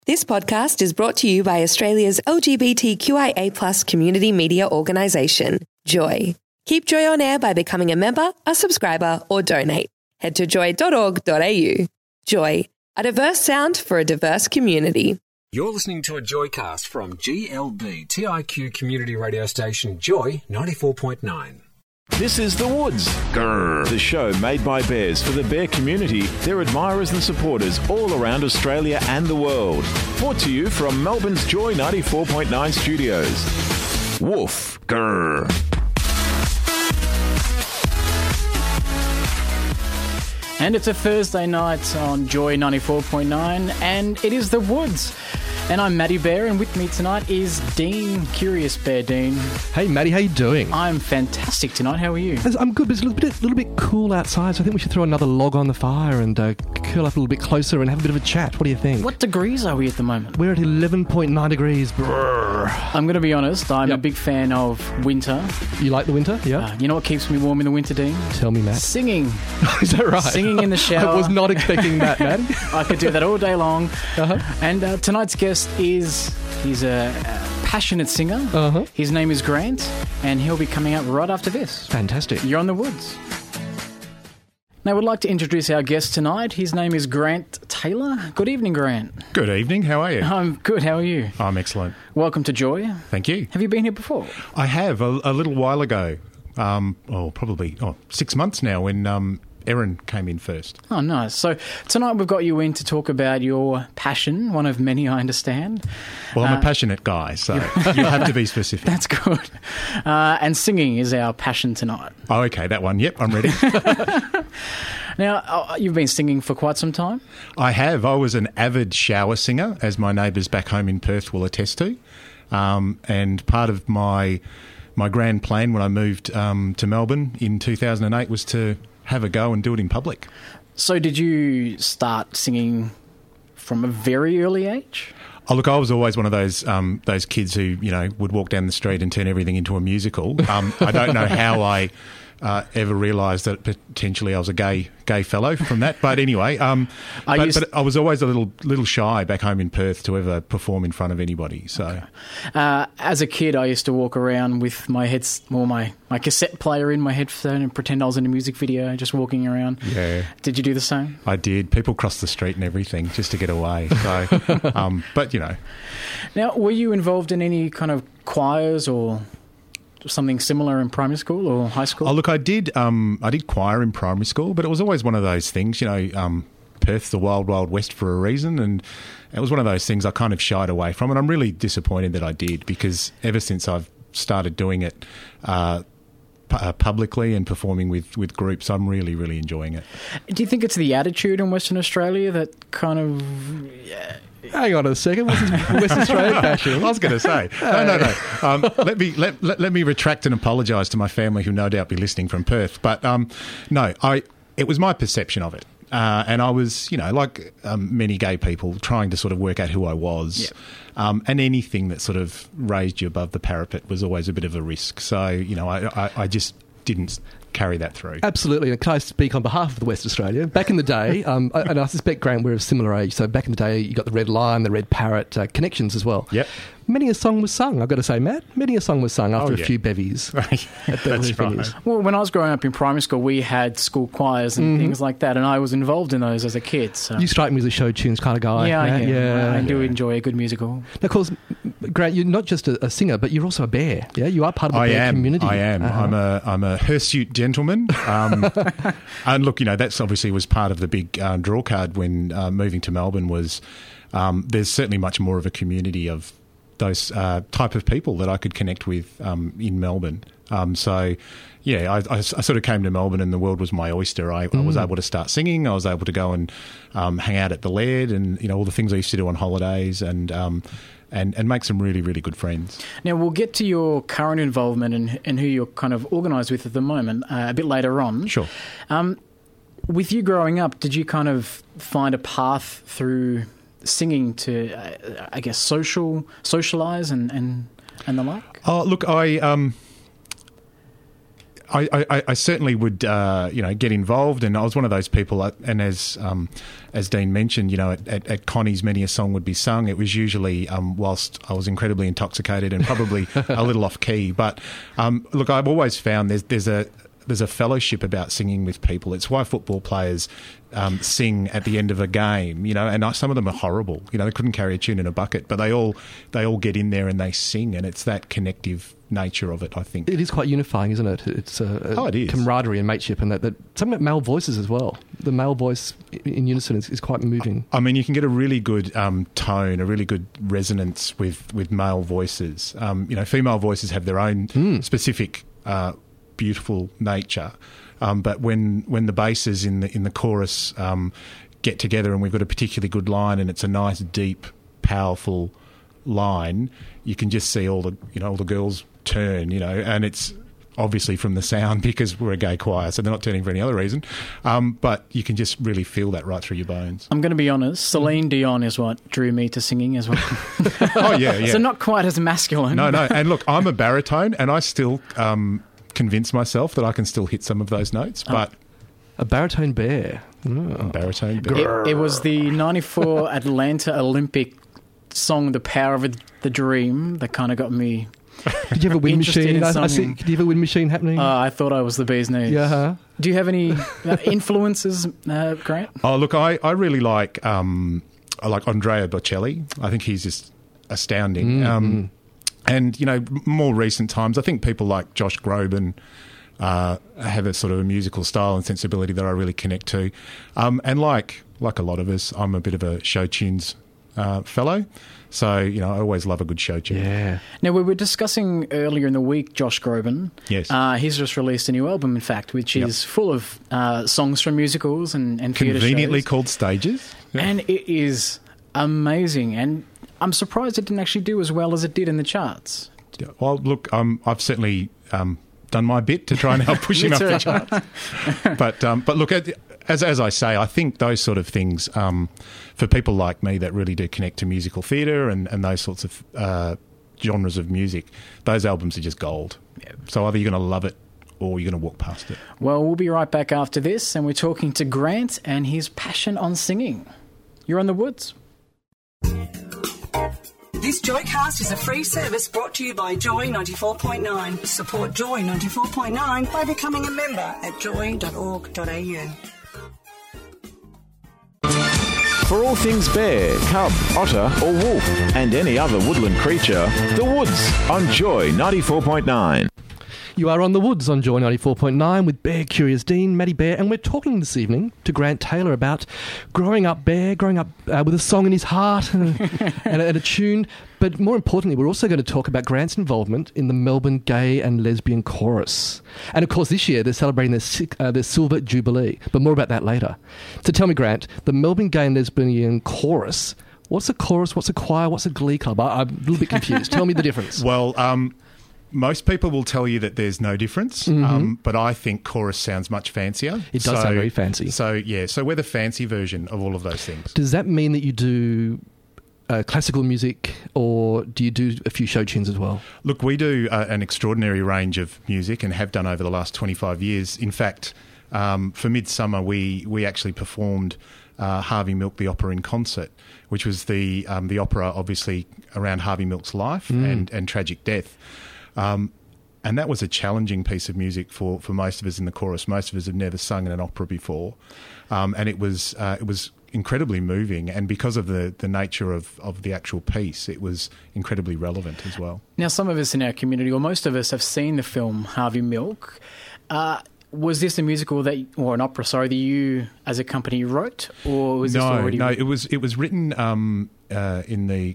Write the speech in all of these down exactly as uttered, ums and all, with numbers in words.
This podcast is brought to you by Australia's L G B T Q I A plus community media organisation, Joy. Keep Joy on air by becoming a member, a subscriber or donate. Head to joy dot org dot a u. Joy, a diverse sound for a diverse community. You're listening to a Joycast from G L B T I Q community radio station Joy ninety-four point nine. This is The Woods, Grrr, the show made by bears for the bear community, their admirers and supporters all around Australia and the world. Brought to you from Melbourne's Joy ninety-four point nine studios. Woof, grrr. And it's a Thursday night on Joy ninety-four point nine, and it is The Woods. And I'm Matty Bear, and with me tonight is Dean, Curious Bear. Dean. Hey, Matty, how you doing? I'm fantastic tonight. How are you? I'm good, but it's a little bit, little bit cool outside, so I think we should throw another log on the fire and uh, curl up a little bit closer and have a bit of a chat. What do you think? What degrees are we at the moment? We're at eleven point nine degrees. Brrr. I'm going to be honest, I'm Yep. a big fan of winter. You like the winter? Yeah. Uh, you know what keeps me warm in the winter, Dean? Tell me, Matt. Singing. Is that right? Singing in the shower. I was not expecting that, Matty. I could do that all day long. Uh-huh. And uh, tonight's guest is... He's a, a passionate singer. Uh-huh. His name is Grant, and he'll be coming up right after this. Fantastic. You're on The Woods. Now, we'd like to introduce our guest tonight. His name is Grant Taylor. Good evening, Grant. Good evening. How are you? I'm good. How are you? I'm excellent. Welcome to Joy. Thank you. Have you been here before? I have a, a little while ago. Um, oh, probably oh, six months now when um, Erin came in first. Oh, nice. So tonight we've got you in to talk about your passion, one of many, I understand. Well, I'm Uh, a passionate guy, so you have to be specific. That's good. Uh, and singing is our passion tonight. Oh, okay, that one. Yep, I'm ready. Now, uh, you've been singing for quite some time? I have. I was an avid shower singer, as my neighbours back home in Perth will attest to. Um, and part of my my grand plan when I moved um, to Melbourne in two thousand eight was to have a go and do it in public. So did you start singing from a very early age? Oh, look, I was always one of those um, those kids who, you know, would walk down the street and turn everything into a musical. Um, I don't know how I uh, ever realised that potentially I was a gay gay fellow from that. But anyway, um, I but, used- but I was always a little little shy back home in Perth to ever perform in front of anybody. So Okay. Uh, as a kid, I used to walk around with my heads, or my, my cassette player in my headphone and pretend I was in a music video, just walking around. yeah, Did you do the same? I did. People crossed the street and everything just to get away. So, um, but you know. Now, were you involved in any kind of choirs or something similar in primary school or high school? Oh, look, I did. Um, I did choir in primary school, but it was always one of those things. You know, um, Perth's the wild, wild west for a reason, and it was one of those things I kind of shied away from, and I'm really disappointed that I did, because ever since I've started doing it uh, pu- uh, publicly and performing with, with groups, I'm really, really enjoying it. Do you think it's the attitude in Western Australia that kind of... Yeah, Hang on a second. What's this West Australian fashion? I was going to say, no, no, no. Um, let me let, let, let me retract and apologise to my family, who no doubt be listening from Perth. But um, no, I it was my perception of it. Uh, and I was, you know, like um, many gay people, trying to sort of work out who I was. Yep. Um, and anything that sort of raised you above the parapet was always a bit of a risk. So, you know, I, I, I just didn't carry that through. Absolutely. And can I speak on behalf of the West Australia? Back in the day, um, and I suspect, Grant, we're of similar age, so back in the day you got the Red Lion, the Red Parrot uh, connections as well. Yep. Many a song was sung, I've got to say, Matt. Many a song was sung after Oh, a yeah. few bevies. That's early right. finish. well, when I was growing up in primary school, we had school choirs and Mm-hmm. things like that, and I was involved in those as a kid. So. You strike me as a show tunes kind of guy. yeah, I Matt. am. yeah. I do Now, enjoy a good musical. of course, Grant, you're not just a, a singer, but you're also a bear. Yeah, you are part of the I bear am. community. I am. Uh-huh. I'm a I'm a hirsute gentleman. Um, and look, you know, that's obviously was part of the big uh, draw card when uh, moving to Melbourne. Was um, there's certainly much more of a community of those uh, type of people that I could connect with um, in Melbourne. Um, so, yeah, I, I, I sort of came to Melbourne and the world was my oyster. I, I was able to start singing. I was able to go and um, hang out at the Laird and, you know, all the things I used to do on holidays and um, and, and make some really, really good friends. Now, we'll get to your current involvement and, and who you're kind of organised with at the moment uh, a bit later on. Sure. Um, with you growing up, did you kind of find a path through singing to, uh, I guess, social socialise and, and, and the like? Oh, look, I... Um, I, I, I certainly would, uh, you know, get involved, and I was one of those people. uh, And as um, as Dean mentioned, you know, at, at, at Connie's, many a song would be sung. It was usually um, whilst I was incredibly intoxicated and probably a little off key. But um, look, I've always found there's there's a there's a fellowship about singing with people. It's why football players um, sing at the end of a game, you know, and some of them are horrible. You know, they couldn't carry a tune in a bucket, but they all they all get in there and they sing, and it's that connective nature of it, I think. It is quite unifying, isn't it? It's a, a oh, it is. camaraderie and mateship, and that, that some male voices as well. The male voice in unison is, is quite moving. I mean, you can get a really good um, tone, a really good resonance with, with male voices. Um, you know, female voices have their own mm. specific uh, beautiful nature, um, but when when the basses in the in the chorus um, get together and we've got a particularly good line and it's a nice, deep, powerful line, you can just see all the you know all the girls turn, you know, and it's obviously from the sound because we're a gay choir, so they're not turning for any other reason. Um, but you can just really feel that right through your bones. I'm going to be honest, Celine Dion is what drew me to singing as well. Oh, yeah, yeah. So not quite as masculine. No, no. And look, I'm a baritone and I still um, convince myself that I can still hit some of those notes, but... Oh. A baritone bear. Oh. A baritone bear. It, it was the ninety-four Atlanta Olympic song, The Power of the Dream, that kind of got me... Did you have a wind machine? I, I see, singing. did you have a wind machine happening? Uh, I thought I was the bee's knees. Yeah. Huh? Do you have any uh, influences, uh, Grant? Oh, look, I, I really like um, I like Andrea Bocelli. I think he's just astounding. Mm-hmm. Um, and, you know, more recent times, I think people like Josh Groban uh, have a sort of a musical style and sensibility that I really connect to. Um, and like like a lot of us, I'm a bit of a show tunes uh, fellow. So, you know, I always love a good show tune. Yeah. Now, we were discussing earlier in the week Josh Groban. Yes. Uh, he's just released a new album, in fact, which Yep. is full of uh, songs from musicals and, and theatre shows. Conveniently called Stages. Yeah. And it is amazing. And I'm surprised it didn't actually do as well as it did in the charts. Yeah. Well, look, um, I've certainly um, done my bit to try and help push him up the charts. But, um, but look, as as I say, I think those sort of things, um, for people like me that really do connect to musical theatre and, and those sorts of uh, genres of music, those albums are just gold. Yeah. So either you're going to love it or you're going to walk past it. Well, we'll be right back after this, and we're talking to Grant and his passion on singing. You're on The Woods. This Joycast is a free service brought to you by Joy ninety-four point nine. Support Joy ninety-four point nine by becoming a member at joy dot org dot a u. For all things bear, cub, otter or wolf and any other woodland creature, The Woods on Joy ninety-four point nine. You are on The Woods on Joy ninety-four point nine with Bear Curious Dean, Maddie Bear, and we're talking this evening to Grant Taylor about growing up Bear, growing up uh, with a song in his heart and, and, a, and a tune. But more importantly, we're also going to talk about Grant's involvement in the Melbourne Gay and Lesbian Chorus. And of course, this year they're celebrating their, uh, their Silver Jubilee, but more about that later. So tell me, Grant, the Melbourne Gay and Lesbian Chorus, what's a chorus, what's a choir, what's a glee club? I, I'm a little bit confused. Tell me the difference. Well, um... most people will tell you that there's no difference, Mm-hmm. um, but I think chorus sounds much fancier. It does sound very fancy. So, yeah, so we're the fancy version of all of those things. Does that mean that you do uh, classical music, or do you do a few show tunes as well? Look, we do uh, an extraordinary range of music and have done over the last twenty-five years. In fact, um, for Midsummer, we, we actually performed uh, Harvey Milk, the opera in concert, which was the, um, the opera, obviously, around Harvey Milk's life Mm. and, and tragic death. Um, and that was a challenging piece of music for, for most of us in the chorus. Most of us had never sung in an opera before. Um, and it was uh, it was incredibly moving. And because of the, the nature of, of the actual piece, it was incredibly relevant as well. Now, some of us in our community, or most of us, have seen the film Harvey Milk. Uh, was this a musical that, or an opera, sorry, that you as a company wrote? Or was this no, already No, written? it was, it was written um, uh, in the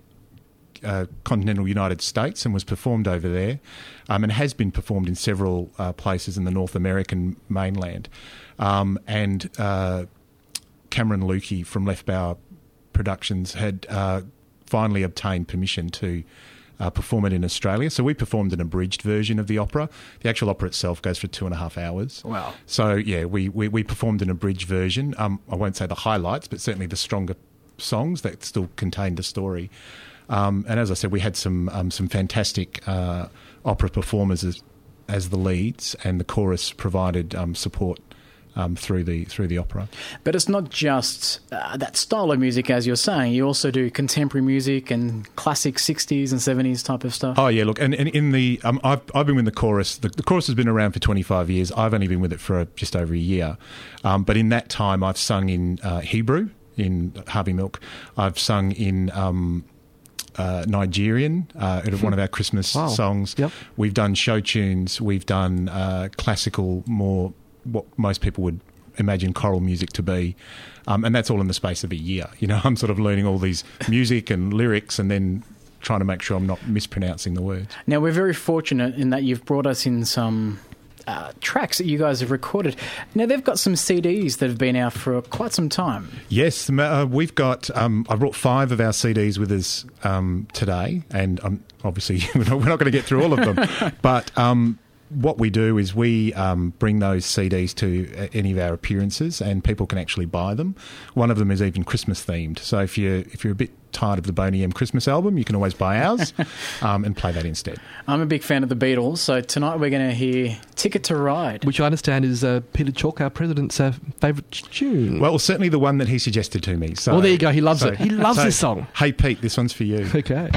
Uh, continental United States and was performed over there, um, and has been performed in several uh, places in the North American mainland. Um, and uh, Cameron Lukey from Left Bower Productions had uh, finally obtained permission to uh, perform it in Australia. So we performed an abridged version of the opera. The actual opera itself goes for two and a half hours. Wow. So, yeah, we, we, we performed an abridged version. Um, I won't say the highlights, but certainly the stronger songs that still contained the story. Um, and as I said, we had some um, some fantastic uh, opera performers as, as the leads, and the chorus provided um, support um, through the through the opera. But it's not just uh, that style of music, as you're saying. You also do contemporary music and classic sixties and seventies type of stuff. Oh yeah, look, and, and in the um, I've I've been with the chorus. The, the chorus has been around for twenty-five years. I've only been with it for just over a year, um, but in that time, I've sung in uh, Hebrew in Harvey Milk. I've sung in um, uh, Nigerian, uh, one of our Christmas Wow. songs. Yep. We've done show tunes. We've done uh, classical, more what most people would imagine choral music to be, um, and that's all in the space of a year. You know, I'm sort of learning all these music and lyrics, and then trying to make sure I'm not mispronouncing the words. Now, we're very fortunate in that you've brought us in some uh, tracks that you guys have recorded. Now, they've got some C Ds that have been out for quite some time. Yes, uh, we've got. Um, I brought five of our C Ds with us um, today, and um, obviously we're not, we're not going to get through all of them. But um, what we do is we um, bring those C Ds to any of our appearances, and people can actually buy them. One of them is even Christmas themed. So if you if you're a bit tired of the Boney M Christmas album, you can always buy ours um, and play that instead. I'm a big fan of the Beatles, so tonight we're going to hear Ticket to Ride. Which I understand is uh, Peter Chalk, our president's uh, favourite tune. Well, certainly the one that he suggested to me. So, well, there you go. He loves so, it. He loves so, this song. Hey, Pete, this one's for you. Okay.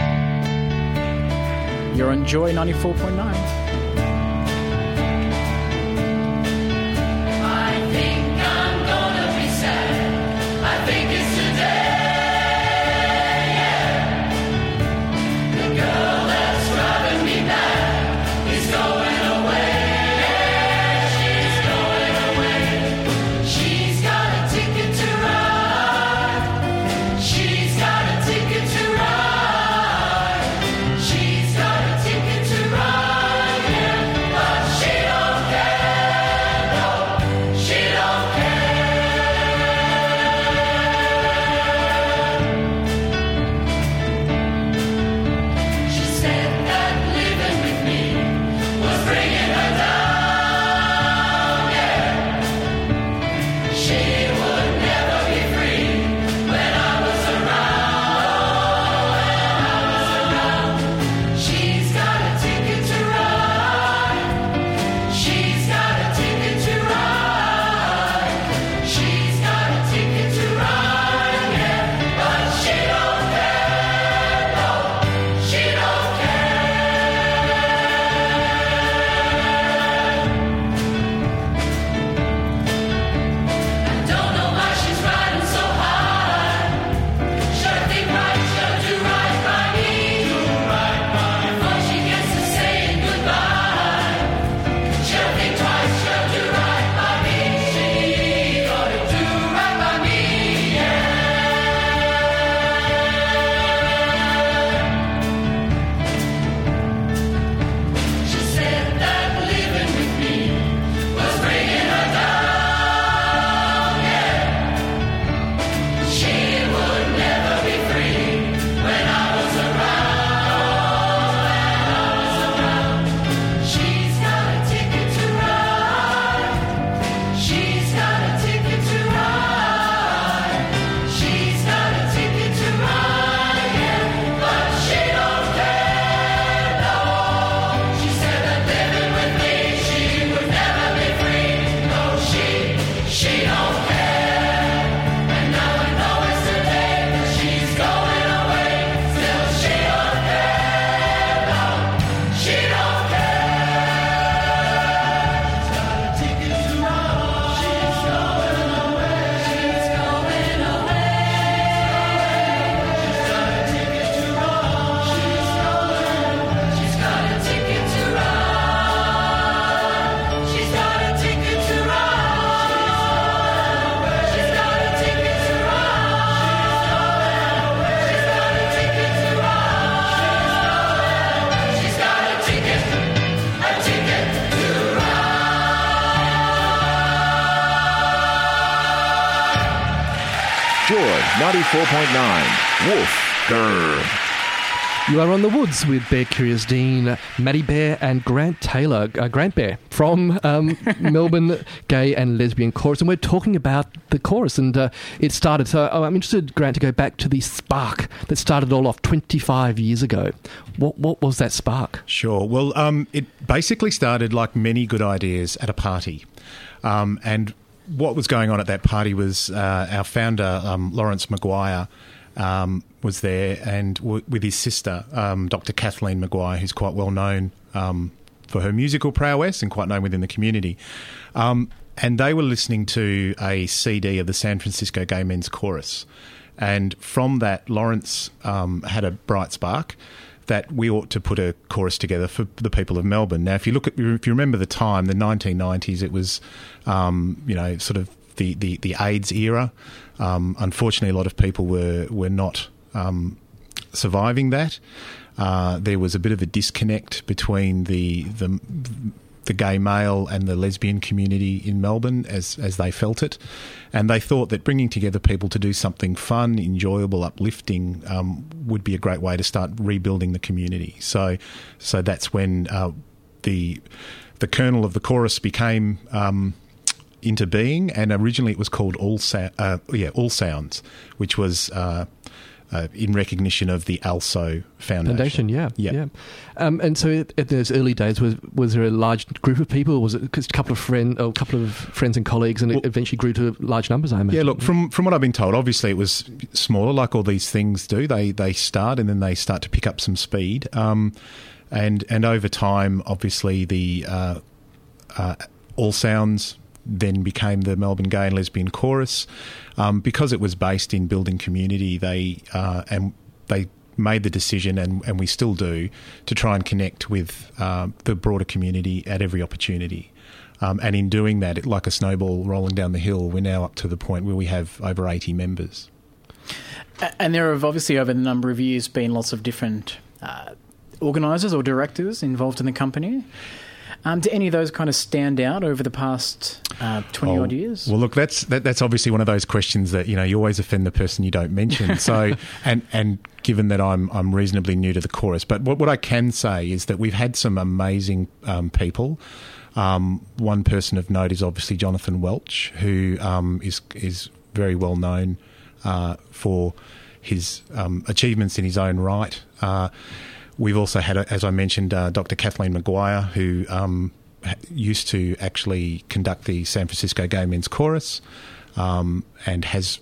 You're on Joy ninety-four point nine. Joy ninety-four point nine. Woof. Grr. You are on the Woods with Bear Curious Dean, Maddie Bear and Grant Taylor. Uh, Grant Bear from um, Melbourne Gay and Lesbian Chorus. And we're talking about the chorus. And uh, it started... So oh, I'm interested, Grant, to go back to the spark that started all off twenty-five years ago. What, what was that spark? Sure. Well, um, it basically started like many good ideas at a party. Um, and what was going on at that party was uh, our founder, um, Lawrence Maguire, Um, was there, and w- with his sister, um, Doctor Kathleen Maguire, who's quite well known um, for her musical prowess and quite known within the community. Um, and they were listening to a C D of the San Francisco Gay Men's Chorus. And from that, Lawrence um, had a bright spark that we ought to put a chorus together for the people of Melbourne. Now, if you look at, if you remember the time, the nineteen nineties, it was, um, you know, sort of the, the, the AIDS era. Um, unfortunately, a lot of people were were not um, surviving that. Uh, there was a bit of a disconnect between the, the the gay male and the lesbian community in Melbourne as as they felt it, and they thought that bringing together people to do something fun, enjoyable, uplifting um, would be a great way to start rebuilding the community. So, so that's when uh, the the kernel of the chorus became. Um, into being, and originally it was called All Sa- uh, yeah All Sounds, which was uh, uh, in recognition of the ALSO Foundation. Foundation, yeah, yeah. yeah. Um, and so, at, at those early days, was was there a large group of people? Or was it just a couple of friend, or a couple of friends and colleagues, and well, it eventually grew to large numbers? I imagine. Yeah, look, from from what I've been told, obviously it was smaller, like all these things do. They they start and then they start to pick up some speed, um, and and over time, obviously the uh, uh, All Sounds then became the Melbourne Gay and Lesbian Chorus. Um, because it was based in building community, they uh, and they made the decision, and, and we still do, to try and connect with uh, the broader community at every opportunity. Um, and in doing that, it, like a snowball rolling down the hill, we're now up to the point where we have over eighty members. And there have obviously over the number of years been lots of different uh, organisers or directors involved in the company. Um, do any of those kind of stand out over the past uh, twenty odd years? Well, look, that's that, that's obviously one of those questions that, you know, you always offend the person you don't mention. So, and and given that I'm I'm reasonably new to the chorus, but what what I can say is that we've had some amazing um, people. Um, one person of note is obviously Jonathan Welch, who um, is is very well known uh, for his um, achievements in his own right. Uh, We've also had, as I mentioned, uh, Doctor Kathleen Maguire, who um, used to actually conduct the San Francisco Gay Men's Chorus, um, and has...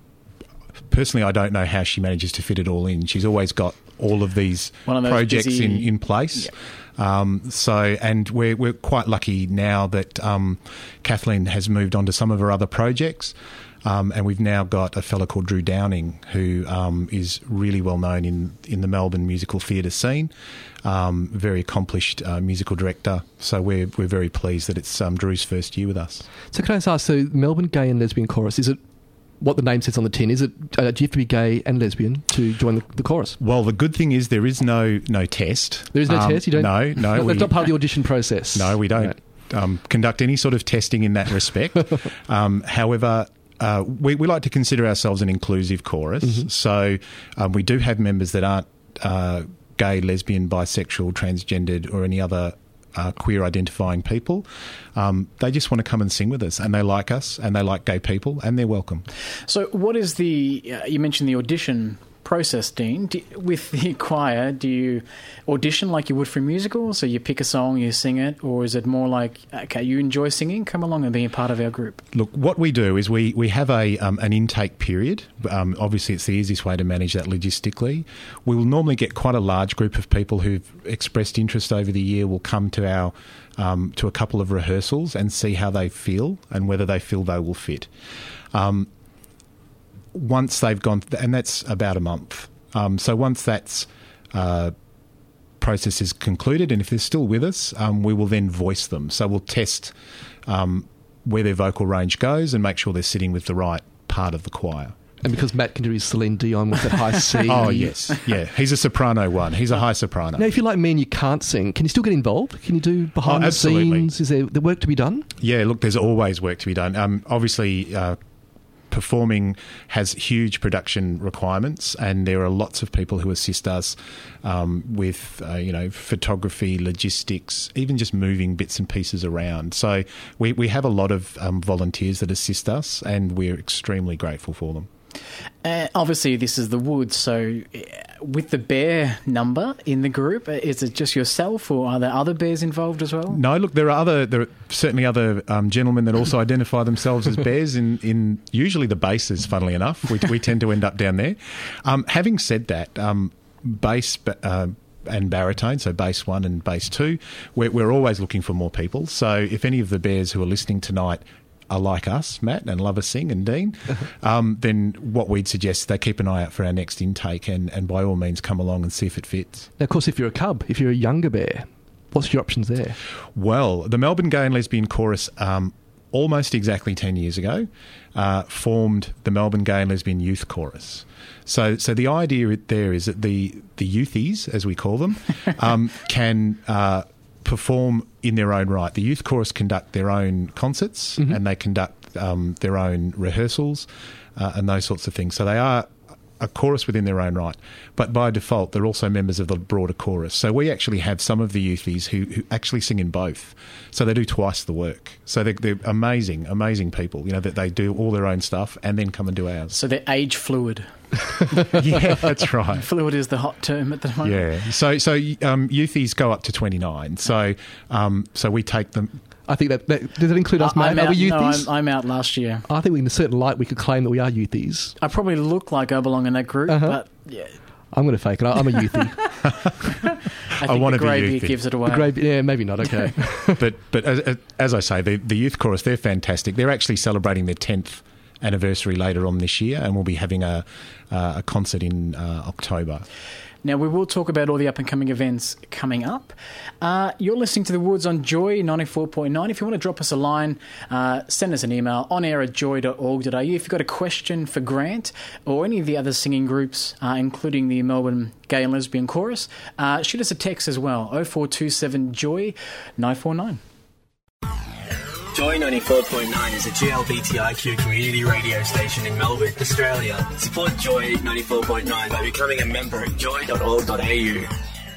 Personally, I don't know how she manages to fit it all in. She's always got all of these of projects busy... in, in place. Yep. Um, so, and we're we're quite lucky now that um, Kathleen has moved on to some of her other projects. Um, and we've now got a fellow called Drew Downing, who um, is really well known in, in the Melbourne musical theatre scene, um, very accomplished uh, musical director. So we're we're very pleased that it's um, Drew's first year with us. So can I just ask, so Melbourne Gay and Lesbian Chorus, is it what the name says on the tin? Is it uh, do you have to be gay and lesbian to join the, the chorus? Well, the good thing is there is no no test. There is no um, test? You don't? No, no. That's we, not part of the audition process. No, we don't Right. um, conduct any sort of testing in that respect. um, however... Uh, we, we like to consider ourselves an inclusive chorus, mm-hmm. so um, we do have members that aren't uh, gay, lesbian, bisexual, transgendered, or any other uh, queer identifying people. Um, they just want to come and sing with us, and they like us, and they like gay people, and they're welcome. So what is the, uh, you mentioned the audition process, Dean. Do, with the choir, do you audition like you would for a musical? So you pick a song, you sing it, or is it more like, okay, you enjoy singing, come along and be a part of our group? Look, what we do is we, we have a um, an intake period. Um, obviously, it's the easiest way to manage that logistically. We will normally get quite a large group of people who've expressed interest over the year will come to our um, to a couple of rehearsals and see how they feel and whether they feel they will fit. Um, Once they've gone, and that's about a month. Um, so once that's uh, process is concluded, and if they're still with us, um, we will then voice them. So we'll test um, where their vocal range goes and make sure they're sitting with the right part of the choir. And because Matt can do his Celine Dion with that high C. Oh, yes. Yeah, he's a soprano one. He's a high soprano. Now, if you're like me and you can't sing, can you still get involved? Can you do behind oh, the absolutely. scenes? Is there the work to be done? Yeah, look, there's always work to be done. Um, obviously... Uh, performing has huge production requirements, and there are lots of people who assist us um, with, uh, you know, photography, logistics, even just moving bits and pieces around. So we, we have a lot of um, volunteers that assist us, and we're extremely grateful for them. Uh, obviously, this is the Woods, so uh, with the bear number in the group, uh, is it just yourself, or are there other bears involved as well? No, look, there are other, there are certainly other um, gentlemen that also identify themselves as bears in, in usually the bases, funnily enough. We, we tend to end up down there. Um, having said that, um, bass uh, and baritone, so bass one and bass two, we're, we're always looking for more people. So if any of the bears who are listening tonight are like us, Matt, and love us sing, and Dean, um, then what we'd suggest is they keep an eye out for our next intake, and, and by all means come along and see if it fits. Now, of course, if you're a cub, if you're a younger bear, what's your options there? Well, the Melbourne Gay and Lesbian Chorus, um, almost exactly ten years ago, uh, formed the Melbourne Gay and Lesbian Youth Chorus. So so the idea there is that the, the youthies, as we call them, um, can... Uh, perform in their own right. The youth chorus conduct their own concerts, mm-hmm. and they conduct um, their own rehearsals uh, and those sorts of things. So they are a chorus within their own right. But by default, they're also members of the broader chorus. So we actually have some of the youthies who, who actually sing in both. So they do twice the work. So they're, they're amazing, amazing people, you know, that they do all their own stuff and then come and do ours. So they're age fluid. Yeah, that's right. Fluid is the hot term at the moment. Yeah. So so um, youthies go up to twenty-nine. So um, so we take them... I think that, that does it include us, I, mate? Are we youthies? No, I'm, I'm out last year. I think in a certain light we could claim that we are youthies. I probably look like I belong in that group, uh-huh. but yeah. I'm going to fake it. I'm a youthie. I think I want the to grey be beard youthy. gives it away. The grey, yeah, maybe not. Okay. but but as, as I say, the, the youth chorus, they're fantastic. They're actually celebrating their tenth anniversary later on this year, and we'll be having a uh, a concert in uh, October. Now, we will talk about all the up-and-coming events coming up. Uh, you're listening to The Woods on Joy ninety-four point nine. If you want to drop us a line, uh, send us an email, on air at joy dot org dot a u. If you've got a question for Grant or any of the other singing groups, uh, including the Melbourne Gay and Lesbian Chorus, uh, shoot us a text as well, oh four two seven joy nine four nine. Joy ninety-four point nine is a G L B T I Q community radio station in Melbourne, Australia. Support Joy ninety-four point nine by becoming a member at joy dot org dot a u.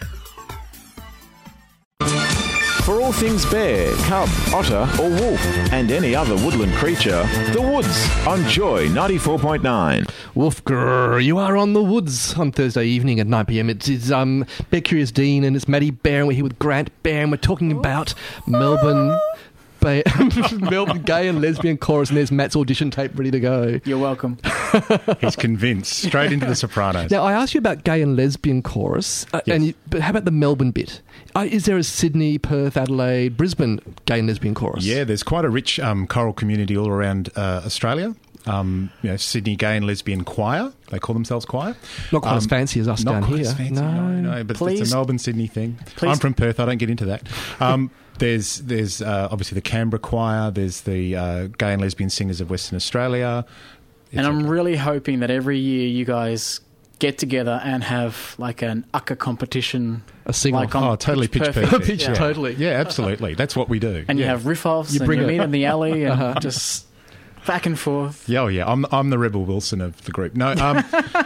For all things bear, cub, otter or wolf and any other woodland creature, The Woods on Joy ninety-four point nine. Wolf, grrr, you are on The Woods on Thursday evening at nine p m. It's, it's um, Bear Curious Dean and it's Maddie Bear, and we're here with Grant Bear, and we're talking about Melbourne... Melbourne Gay and Lesbian Chorus, and there's Matt's audition tape ready to go. You're welcome. He's convinced. Straight into the Sopranos. Now, I asked you about Gay and Lesbian Chorus, uh, yes. and you, but how about the Melbourne bit? Uh, is there a Sydney, Perth, Adelaide, Brisbane Gay and Lesbian Chorus? Yeah, there's quite a rich um, choral community all around uh, Australia. Um, you know, Sydney Gay and Lesbian Choir. They call themselves choir. Not quite um, as fancy as us not down quite here. As fancy, no, no, no, but Please. it's a Melbourne, Sydney thing. Please. I'm from Perth. I don't get into that. Um, there's there's uh, obviously the Canberra Choir. There's the uh, Gay and Lesbian Singers of Western Australia. And I'm really hoping that every year you guys get together and have like an ucka competition. A sing-off. Like on Oh, totally pitch perfect. perfect. Pitch yeah. totally. Yeah, absolutely. That's what we do. And yeah. you have riff-offs You and bring you it. meet in the alley and uh-huh. just back and forth. Yeah, oh yeah, I'm I'm the Rebel Wilson of the group. No, um,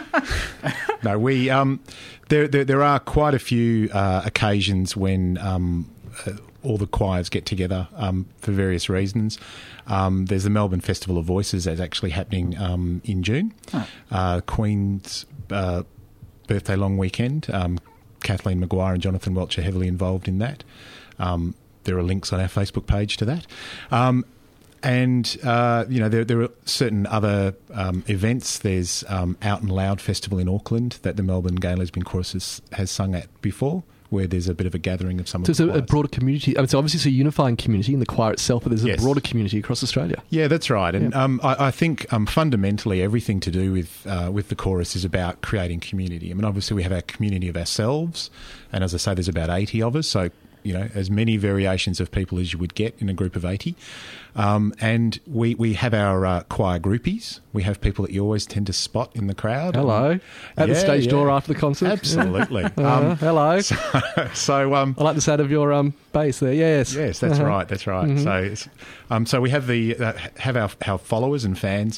no, we um, there, there there are quite a few uh, occasions when um, uh, all the choirs get together um, for various reasons. Um, there's the Melbourne Festival of Voices that's actually happening um, in June. Oh. Uh, Queen's uh, birthday long weekend. Um, Kathleen Maguire and Jonathan Welch are heavily involved in that. Um, there are links on our Facebook page to that. Um, And, uh, you know, there, there are certain other um, events. There's um, Out and Loud Festival in Auckland that the Melbourne Gay and Lesbian Chorus has, has sung at before, where there's a bit of a gathering of some So of the it's a, a choirs. broader community. I mean, it's obviously it's a unifying community in the choir itself, but there's a Yes. broader community across Australia. Yeah, that's right. And Yeah. um, I, I think um, fundamentally everything to do with uh, with the chorus is about creating community. I mean, obviously we have our community of ourselves, and as I say, there's about eighty of us, so you know, as many variations of people as you would get in a group of eighty. Um, and we, we have our uh, choir groupies. We have people that you always tend to spot in the crowd. Hello. At the Yeah, stage yeah. door after the concert. Absolutely. Uh, um, hello. so, so um, I like the sound of your um, bass there. Yes. yes, that's Uh-huh. right. That's right. Mhm. So, it's, um, so we have the uh, have our our followers and fans.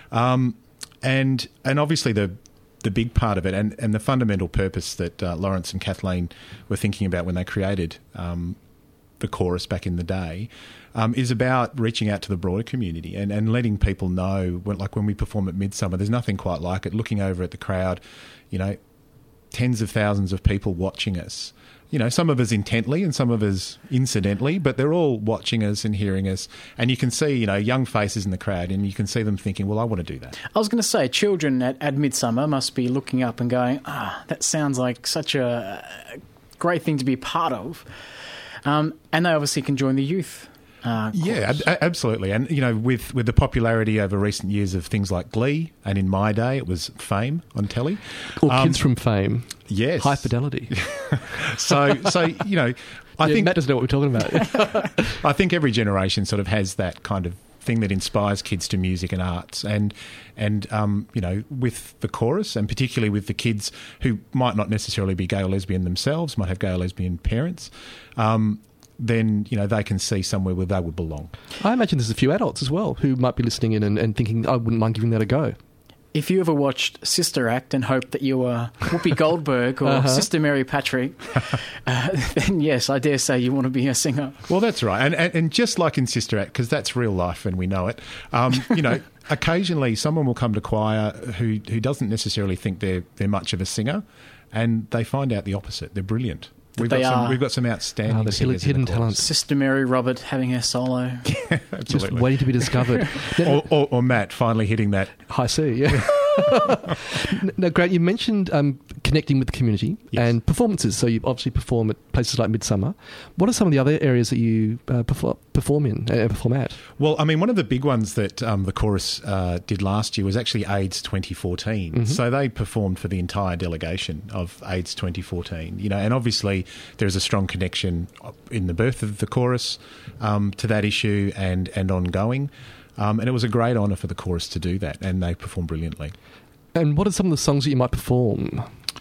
Um, and and obviously the the big part of it and, and the fundamental purpose that uh, Lawrence and Kathleen were thinking about when they created um, the chorus back in the day um, is about reaching out to the broader community and, and letting people know, when, like when we perform at Midsummer, there's nothing quite like it. Looking over at the crowd, you know, tens of thousands of people watching us. You know, some of us intently and some of us incidentally, but they're all watching us and hearing us. And you can see, you know, young faces in the crowd and you can see them thinking, well, I want to do that. I was going to say, children at, at Midsummer must be looking up and going, ah, that sounds like such a great thing to be a part of. Um, and they obviously can join the youth. Uh, yeah, ab- absolutely. And, you know, with, with the popularity over recent years of things like Glee, and in my day it was Fame on telly. Or um, Kids from Fame. Yes. High Fidelity. so, so you know, I yeah, think... Matt doesn't know what we're talking about. I think every generation sort of has that kind of thing that inspires kids to music and arts. And, and um, you know, with the chorus, and particularly with the kids who might not necessarily be gay or lesbian themselves, might have gay or lesbian parents, um, then, you know, they can see somewhere where they would belong. I imagine there's a few adults as well who might be listening in and, and thinking, I wouldn't mind giving that a go. If you ever watched Sister Act and hoped that you were Whoopi Goldberg or uh-huh. Sister Mary Patrick, uh, then yes, I dare say you want to be a singer. Well, that's right. And, and, and just like in Sister Act, because that's real life and we know it, um, you know, occasionally someone will come to choir who, who doesn't necessarily think they're, they're much of a singer, and they find out the opposite. They're brilliant. We've got, some, we've got some outstanding oh, the singers hidden in the talents. Sister Mary Robert having her solo. Yeah, just waiting to be discovered. or, or, or Matt finally hitting that high C, yeah. Now, Grant, you mentioned um, connecting with the community yes. and performances. So you obviously perform at places like Midsummer. What are some of the other areas that you uh, perform, perform in, uh, perform at? Well, I mean, one of the big ones that um, the chorus uh, did last year was actually AIDS twenty fourteen. Mm-hmm. So they performed for the entire delegation of AIDS twenty fourteen. You know, and obviously there's a strong connection in the birth of the chorus um, to that issue and and ongoing. Um, and it was a great honour for the chorus to do that, and they performed brilliantly. And what are some of the songs that you might perform?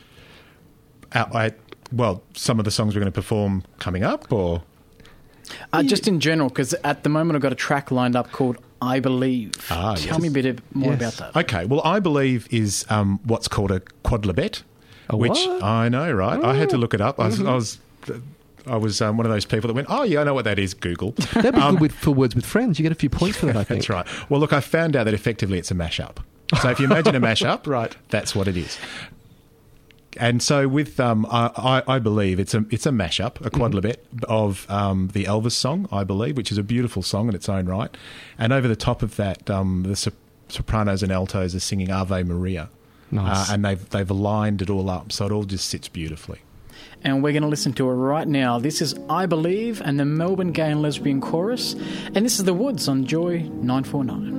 Uh, I, well, some of the songs we're going to perform coming up, or uh, just in general, because at the moment I've got a track lined up called I Believe. Ah, Tell yes. me a bit more yes. about that. Okay, well, I Believe is um, what's called a quadlibet, a which what? I know, right? Oh. I had to look it up. I was. Mm-hmm. I was I was um, one of those people that went, oh, yeah, I know what that is, Google. That'd be um, good with, for Words with Friends. You get a few points for that, I think. That's right. Well, look, I found out that effectively it's a mashup. So if you imagine a mashup, right, that's what it is. And so with, um, I, I, I Believe, it's a it's a mashup, a quadlibet mm-hmm. of um, the Elvis song, I Believe, which is a beautiful song in its own right. And over the top of that, um, the sop- sopranos and altos are singing Ave Maria. Nice. Uh, and they've, they've aligned it all up, so it all just sits beautifully. And we're going to listen to it right now. This is I Believe and the Melbourne Gay and Lesbian Chorus. And this is The Woods on Joy nine forty-nine.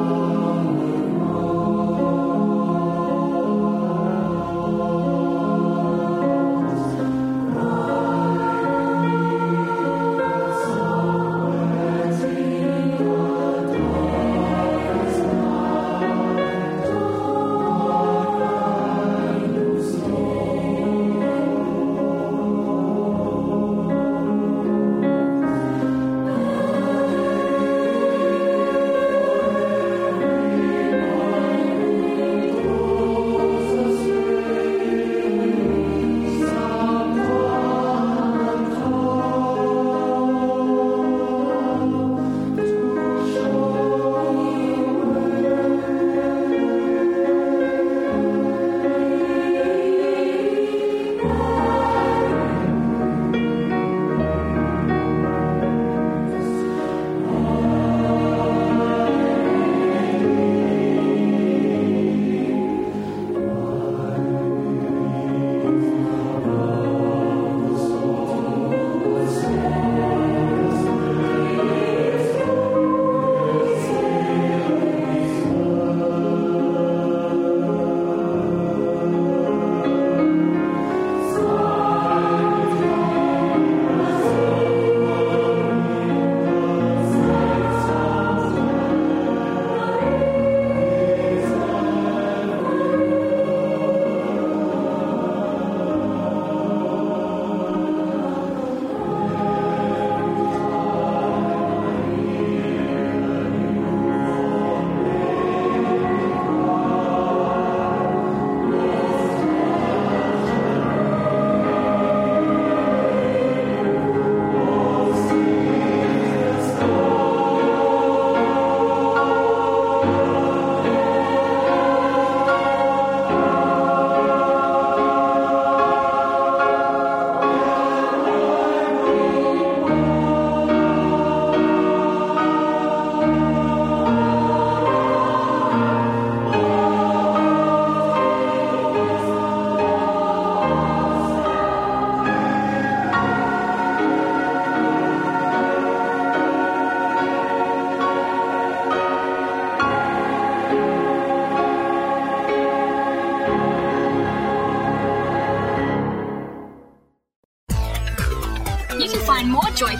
Oh,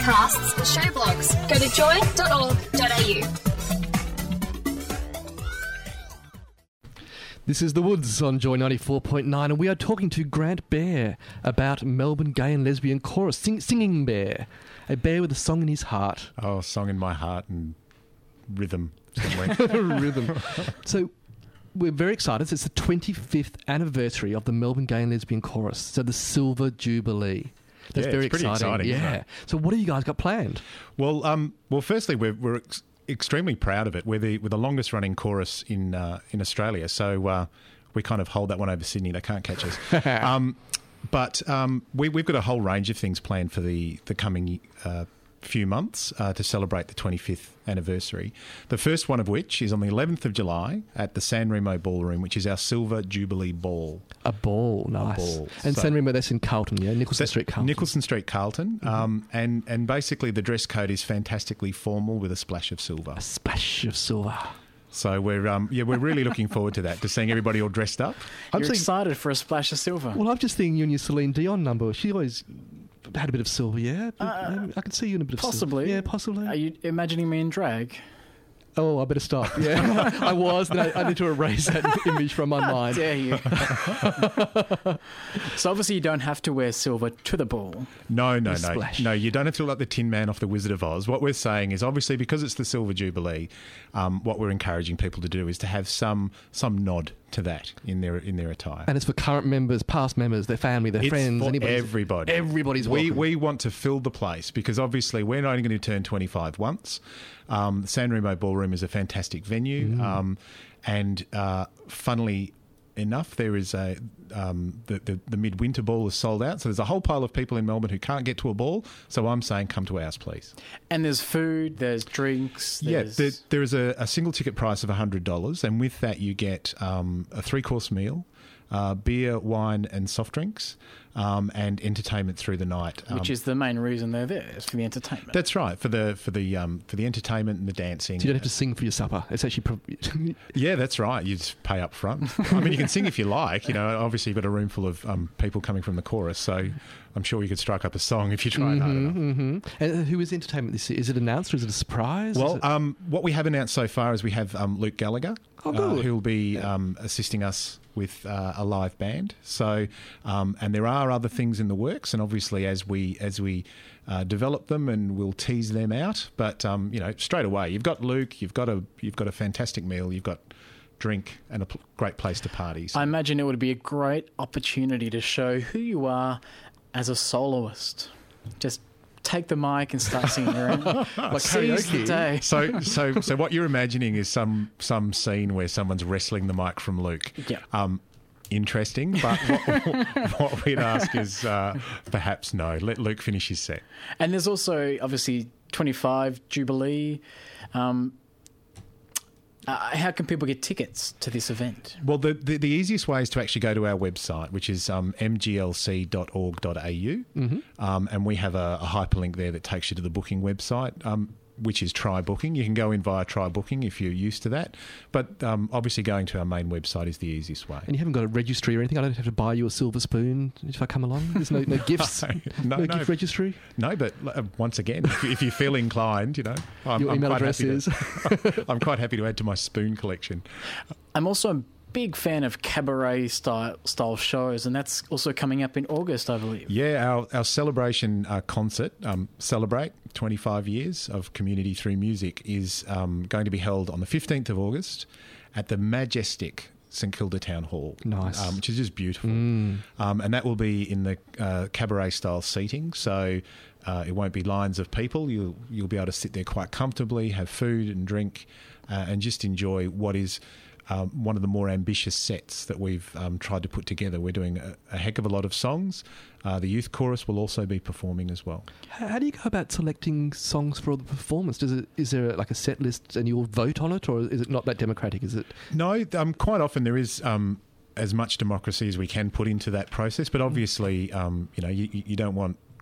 podcasts, and show blogs, go to joy dot org dot a u. This is The Woods on Joy ninety-four point nine, and we are talking to Grant Bear about Melbourne Gay and Lesbian Chorus, sing- Singing Bear, a bear with a song in his heart. Oh, song in my heart and rhythm somewhere. Rhythm. So we're very excited. It's the twenty-fifth anniversary of the Melbourne Gay and Lesbian Chorus, so the Silver Jubilee. That's Yeah, very it's pretty exciting, Yeah. isn't it? So what have you guys got planned? Well, um, well, firstly, we're, we're ex- extremely proud of it. We're the we're the longest running chorus in uh, in Australia, so uh, we kind of hold that one over Sydney. They can't catch us. um, but um, we, we've got a whole range of things planned for the the coming uh, few months uh, to celebrate the twenty-fifth anniversary. The first one of which is on the eleventh of July at the San Remo Ballroom, which is our Silver Jubilee Ball. A ball, nice. ball. And So- San Remo, that's in Carlton, yeah? Nicholson That- Street, Carlton. Nicholson Street, Carlton. Um, and, and basically the dress code is fantastically formal with a splash of silver. A splash of silver. So we're um, yeah we're really looking forward to that, to seeing everybody all dressed up. I'm You're thinking- excited for a splash of silver. Well, I'm just thinking you and your Celine Dion number. She always had a bit of silver, yeah? Uh, I can see you in a bit of silver. Possibly. Yeah, possibly. Are you imagining me in drag? Oh, I better stop. Yeah, I was. Then I, I need to erase that image from my How mind. dare you? So obviously you don't have to wear silver to the ball. No, no, The no, splash. no. You don't have to look like the Tin Man off the Wizard of Oz. What we're saying is, obviously, because it's the Silver Jubilee, um, what we're encouraging people to do is to have some some nod to that in their in their attire. And it's for current members, past members, their family, their It's friends, for anybody. everybody. Everybody's we welcome. we want to fill the place because obviously we're only going to turn twenty-five once. Um, San Remo Ballroom is a fantastic venue, Mm. um, and uh, funnily enough, there is a um, the, the the midwinter ball is sold out. So there's a whole pile of people in Melbourne who can't get to a ball. So I'm saying, come to ours, please. And there's food, there's drinks. Yeah, There's... there, there is a, a single ticket price of one hundred dollars, and with that you get um, a three-course meal, uh, beer, wine and soft drinks, um, and entertainment through the night. Which Um, is the main reason they're there, is for the entertainment. That's right, for the for the um, for the entertainment and the dancing. So you don't have to sing for your supper. It's actually... Pro- Yeah, that's right. You just pay up front. I mean, you can sing if you like. You know, obviously you've got a room full of um, people coming from the chorus, so I'm sure you could strike up a song if you tried hard enough. hmm And who is entertainment this year? Is it announced or is it a surprise? Is Well, it- um, what we have announced so far is we have um, Luke Gallagher, Oh, uh, good. who will be um, assisting us with uh, a live band. So, um, and there are other things in the works, and obviously as we as we uh, develop them, and we'll tease them out. But um, you know, straight away, you've got Luke, you've got a you've got a fantastic meal, you've got drink, and a pl- great place to party. So- I imagine it would be a great opportunity to show who you are as a soloist. Just take the mic and start singing around. Like Seize the karaoke. day. So, so, so what you're imagining is some some scene where someone's wrestling the mic from Luke. Yeah. Um, interesting, but what, what we'd ask is uh, perhaps no. Let Luke finish his set. And there's also, obviously, twenty-five Jubilee. Um, uh, how can people get tickets to this event? Well, the, the, the easiest way is to actually go to our website, which is um, m g l c dot org dot a u, mm-hmm. um, and we have a, a hyperlink there that takes you to the booking website. Um, which is Try Booking. You can go in via Try Booking if you're used to that. But um, obviously going to our main website is the easiest way. and you haven't got a registry or anything? I don't have to buy you a silver spoon if I come along? There's no, no gifts? No, no, no, gift no. registry? No, but uh, once again, if, if you feel inclined, you know, I'm, Your I'm email quite address happy is? To, I'm quite happy to add to my spoon collection. I'm also a big fan of cabaret style, style shows, and that's also coming up in August, I believe. Yeah, our, our celebration uh, concert, um, Celebrate, twenty-five years of community through music, is um, going to be held on the fifteenth of August at the majestic St Kilda Town Hall. Nice. Um, which is just beautiful. Mm. Um, and that will be in the uh, cabaret-style seating, so uh, it won't be lines of people. You'll, you'll be able to sit there quite comfortably, have food and drink, uh, and just enjoy what is... Um, one of the more ambitious sets that we've um, tried to put together. We're doing a, a heck of a lot of songs. Uh, the youth chorus will also be performing as well. How how do you go about selecting songs for the performance? Does it, is there like a set list and you'll vote on it, or is it not that democratic? Is it? No, um, quite often there is um, as much democracy as we can put into that process, but obviously, um, you know, you, you don't want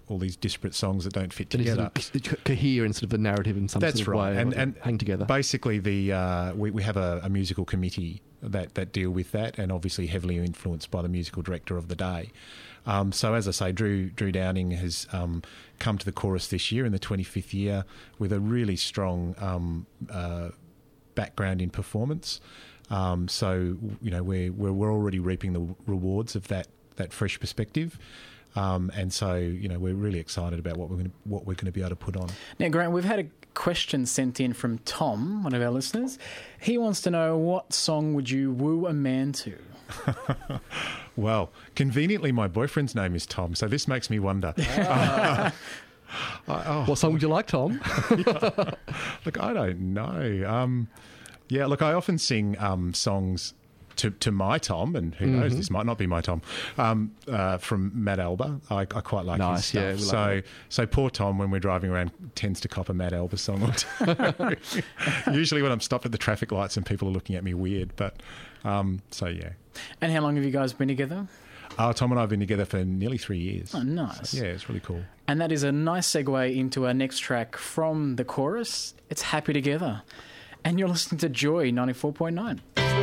all these disparate songs that don't fit That is together. sort of co- cohere in sort of a narrative in some That's sort of right, way, and, or and hang together. Basically, the uh, we, we have a, a musical committee that, that deal with that, and obviously heavily influenced by the musical director of the day. Um, so, as I say, Drew Drew Downing has um, come to the chorus this year in the twenty-fifth year with a really strong um, uh, background in performance. Um, so, you know, we're, we're we're already reaping the rewards of that that fresh perspective. Um, and so, you know, we're really excited about what we're going to, what we're going to be able to put on. Now, Grant, we've had a question sent in from Tom, one of our listeners. He wants to know, what song would you woo a man to? Well, conveniently, my boyfriend's name is Tom, so this makes me wonder. Ah. uh, oh. What song would you like, Tom? yeah. Look, I don't know. Um, yeah, look, I often sing um, songs to, to my Tom, and who knows, mm-hmm. this might not be my Tom, um, uh, from Matt Alba. I, I quite like nice, his stuff. Yeah, so, so poor Tom, when we're driving around, tends to cop a Matt Alba song or two. Usually when I'm stopped at the traffic lights and people are looking at me weird. But um, so, yeah. And how long have you guys been together? Uh, Tom and I have been together for nearly three years. Oh, nice. So, yeah, it's really cool. And that is a nice segue into our next track from the chorus. It's Happy Together. And you're listening to Joy ninety-four point nine.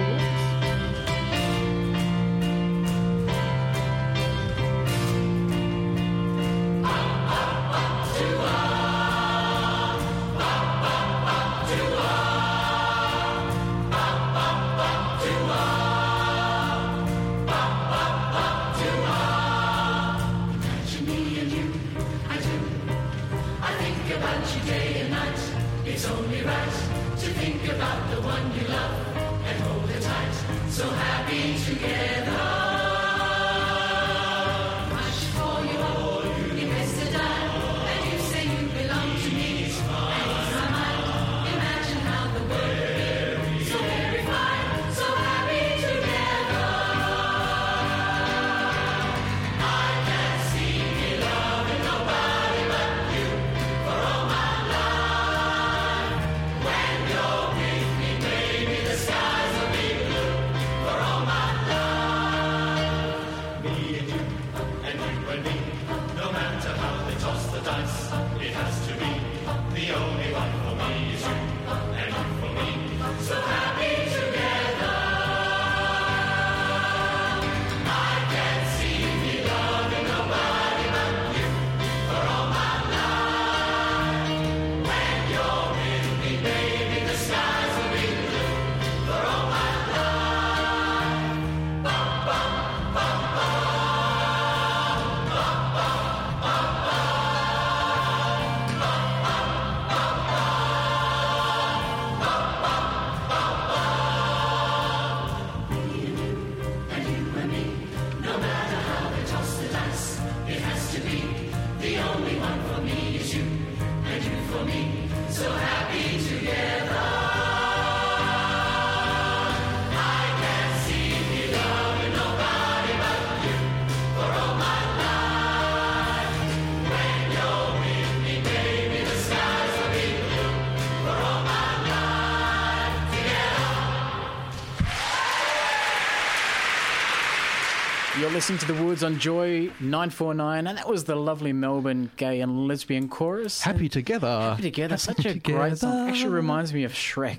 You're listening to The Woods on Joy nine four nine, and that was the lovely Melbourne gay and lesbian chorus. Happy Together. Happy Together. Happy Such a together. Great song. Actually reminds me of Shrek.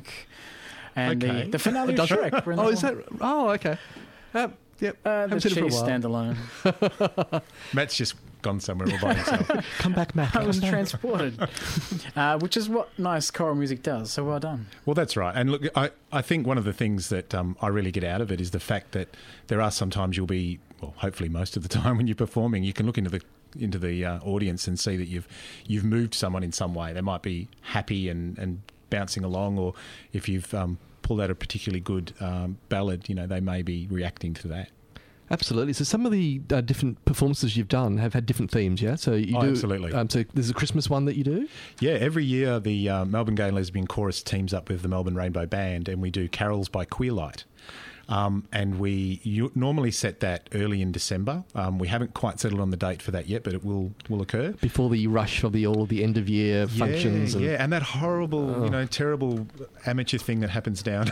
And okay. the, the finale of Shrek. Oh, is that? Oh, okay. Uh, yep. Uh, the cheese standalone. Matt's just gone somewhere all by himself. Come back, Matt. I was transported. uh, which is what nice choral music does, so well done. Well, that's right. And look, I, I think one of the things that um, I really get out of it is the fact that there are sometimes you'll be, well, hopefully most of the time when you're performing, you can look into the into the uh, audience and see that you've you've moved someone in some way. They might be happy and, and bouncing along, or if you've um, pulled out a particularly good um, ballad, you know, they may be reacting to that. Absolutely. So some of the uh, different performances you've done have had different themes, yeah? So you oh, do. Absolutely. Um, so there's a Christmas one that you do? Yeah, every year the uh, Melbourne Gay and Lesbian Chorus teams up with the Melbourne Rainbow Band and we do Carols by Queerlight. Um, and we u- normally set that early in December. Um, we haven't quite settled on the date for that yet, but it will will occur. Before the rush of the all of the end of year Yeah, functions. yeah, and that horrible, Oh. you know, terrible amateur thing that happens down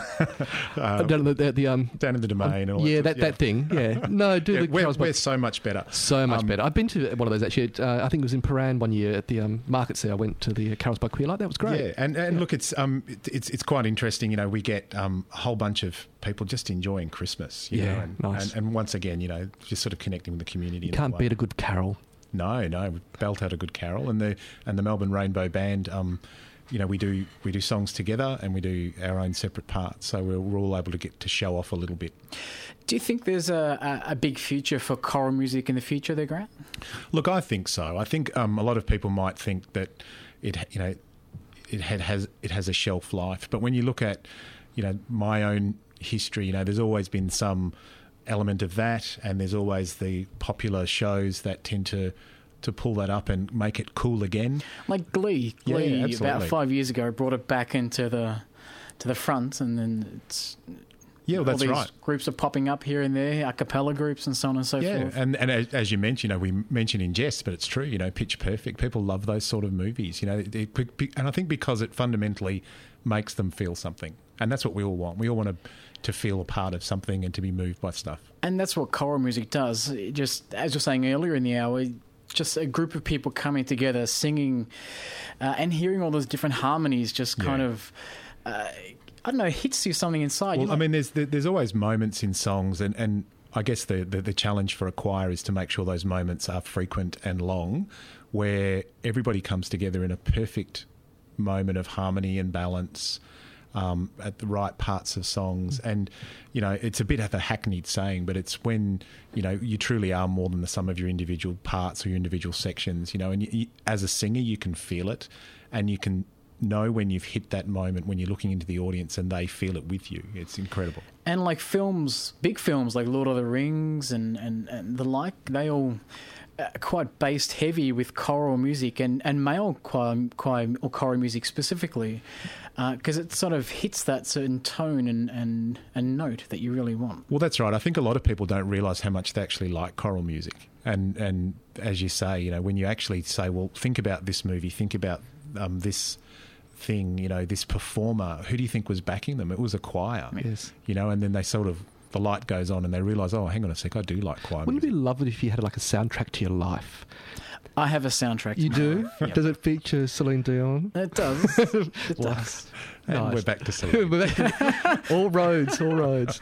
uh, down, the, the, the, um, down in the domain. and all yeah, that, that, that thing. Yeah. No, do Yeah, the we're, Carols by- we're so much better. So much Um, better. I've been to one of those actually. Uh, I think it was in Paran one year at the um, market there. I went to the Carols by Queerlight. That was great. Yeah, and, and look, it's um, it, it's it's quite interesting. You know, we get um, a whole bunch of people just enjoying Christmas. You Yeah, know, and, nice. and, and once again, you know, just sort of connecting with the community. You can't beat a good carol. No, no, we belt out a good carol, and the and the Melbourne Rainbow Band. Um, you know, we do we do songs together, and we do our own separate parts. So we're, we're all able to get to show off a little bit. Do you think there's a, a, a big future for choral music in the future there, Grant? Look, I think so. I think um, a lot of people might think that it, you know, it had, has it has a shelf life. But when you look at, you know, my own history, you know, there's always been some element of that, and there's always the popular shows that tend to to pull that up and make it cool again. Like Glee. Yeah, Glee, about absolutely. five years ago, brought it back into the to the front, and then it's Yeah, well, all that's these right. groups are popping up here and there, a cappella groups and so on and so Yeah, forth. and and as, as you mentioned, you know, we mention in jest, but it's true. You know, Pitch Perfect. People love those sort of movies. You know, it, it, and I think because it fundamentally makes them feel something, and that's what we all want. We all want to to feel a part of something and to be moved by stuff. And that's what choral music does. It just, as you're saying earlier in the hour, just a group of people coming together, singing, uh, and hearing all those different harmonies just kind Yeah. of, uh, I don't know, hits you something inside. Well, You're I like- mean, there's there- there's always moments in songs, and, and I guess the, the the challenge for a choir is to make sure those moments are frequent and long, where everybody comes together in a perfect moment of harmony and balance. Um, at the right parts of songs, and you know, it's a bit of a hackneyed saying, but it's when you know you truly are more than the sum of your individual parts or your individual sections. You know, and you, you, as a singer, you can feel it, and you can know when you've hit that moment when you're looking into the audience and they feel it with you. It's incredible. And like films, big films like Lord of the Rings and, and, and the like, they all are quite based heavy with choral music and, and male choir, choir or choral music specifically, because it sort of hits that certain tone and, and, and note that you really want. Well, that's right. I think a lot of people don't realise how much they actually like choral music. And and as you say, you know, when you actually say, well, think about this movie, think about um, this thing, you know, this performer, who do you think was backing them? It was a choir. Yes. You know, and then they sort of, the light goes on and they realise, oh, hang on a sec, I do like choir Wouldn't it music. be lovely if you had like a soundtrack to your life? I have a soundtrack. You to do? my life. Yep. Does it feature Celine Dion? It does. It does. And Nice. we're back to see. We're back to- all roads, all roads.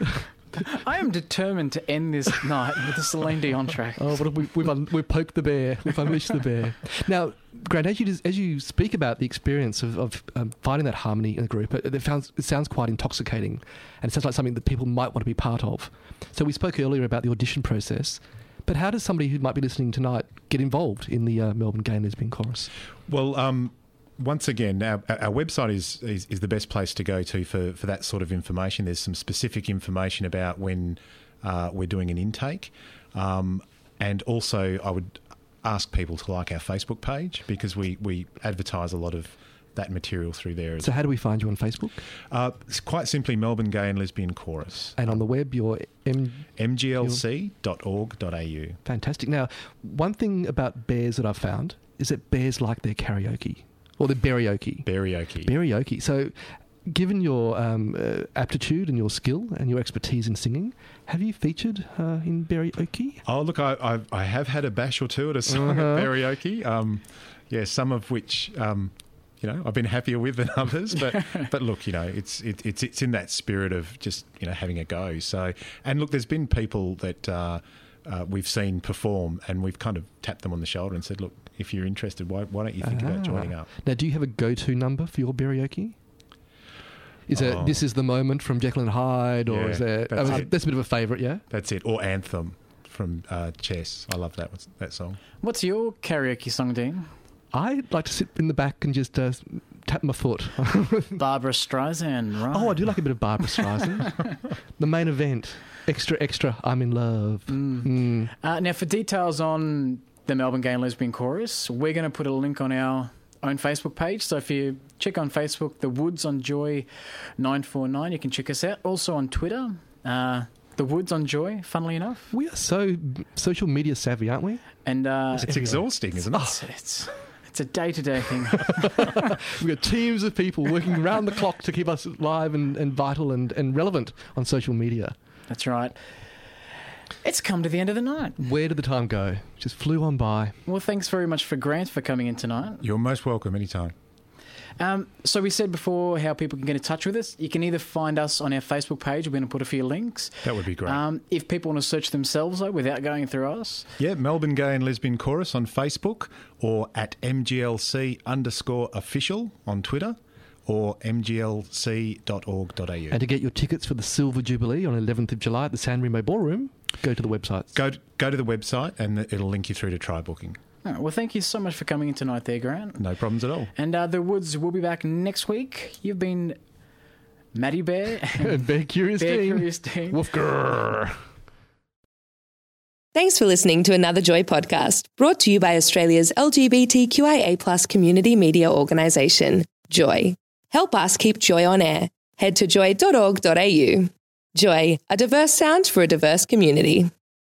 I am determined to end this night with a Celine Dion track. Oh, but we, we've un, we've poked the bear. We've unleashed the bear. Now, Grant, as you as you speak about the experience of, of um, finding that harmony in a group, it, it, sounds, it sounds quite intoxicating, and it sounds like something that people might want to be part of. So we spoke earlier about the audition process, but how does somebody who might be listening tonight get involved in the uh, Melbourne Gay and Lesbian Chorus? Well, um, once again, our, our website is, is, is the best place to go to for, for that sort of information. There's some specific information about when uh, we're doing an intake. Um, and also, I would ask people to like our Facebook page because we, we advertise a lot of that material through there. As So how do we find you on Facebook? uh, it's quite simply Melbourne Gay and Lesbian Chorus. And on the web, your M... m g l c dot org dot a u. Fantastic. Now, one thing about bears that I've found is that bears like their karaoke, or their berryoke. Berryoke. Berryoke. So, given your um, uh, aptitude and your skill and your expertise in singing, have you featured uh, in berryoke? Oh, look, I, I I have had a bash or two at a song Uh-huh. at Berryoke. Um, yeah, some of which, um, you know, I've been happier with than others. But but look, you know, it's it, it's it's in that spirit of just, you know, having a go. So, and look, there's been people that uh, uh, we've seen perform, and we've kind of tapped them on the shoulder and said, look, if you're interested, why why don't you think about joining up? Now, do you have a go-to number for your berryoke? Is it Oh. "This Is the Moment" from Jekyll and Hyde, or Yeah, is there? that's uh, it. that's a bit of a favourite, yeah. That's it. Or Anthem from uh, Chess. I love that one- that song. What's your karaoke song, Dean? I'd like to sit in the back and just uh, tap my foot. Barbara Streisand, right? Oh, I do like a bit of Barbara Streisand. The main event, extra, extra. I'm in love. Mm. Uh, now, for details on the Melbourne Gay and Lesbian Chorus, we're going to put a link on our own Facebook page. So if you check on Facebook, The Woods on Joy nine four nine, you can check us out. Also on Twitter, Uh, the Woods on Joy, funnily enough. We are so social media savvy, aren't we? And uh, It's exhausting, isn't it? it's, it's, it's a day-to-day thing. We've got teams of people working around the clock to keep us live and, and vital and, and relevant on social media. That's right. It's come to the end of the night. Where did the time go? Just flew on by. Well, thanks very much for Grant for coming in tonight. You're most welcome anytime. Um, so we said before how people can get in touch with us. You can either find us on our Facebook page. We're going to put a few links. That would be great. Um, if people want to search themselves, though, without going through us. Yeah, Melbourne Gay and Lesbian Chorus on Facebook, or at M G L C underscore official on Twitter, or m g l c dot org dot a u. And to get your tickets for the Silver Jubilee on eleventh of July at the San Remo Ballroom, go to the website. Go, go to the website and it'll link you through to try booking. Oh, well, thank you so much for coming in tonight there, Grant. No problems at all. And uh, the Woods will be back next week. You've been Maddie Bear And Bear Curious Bear Dean. Curious Dean. Woof grrr. Thanks for listening to another Joy podcast, brought to you by Australia's L G B T Q I A plus community media organisation, Joy. Help us keep Joy on air. Head to joy dot org dot a u. Joy, a diverse sound for a diverse community.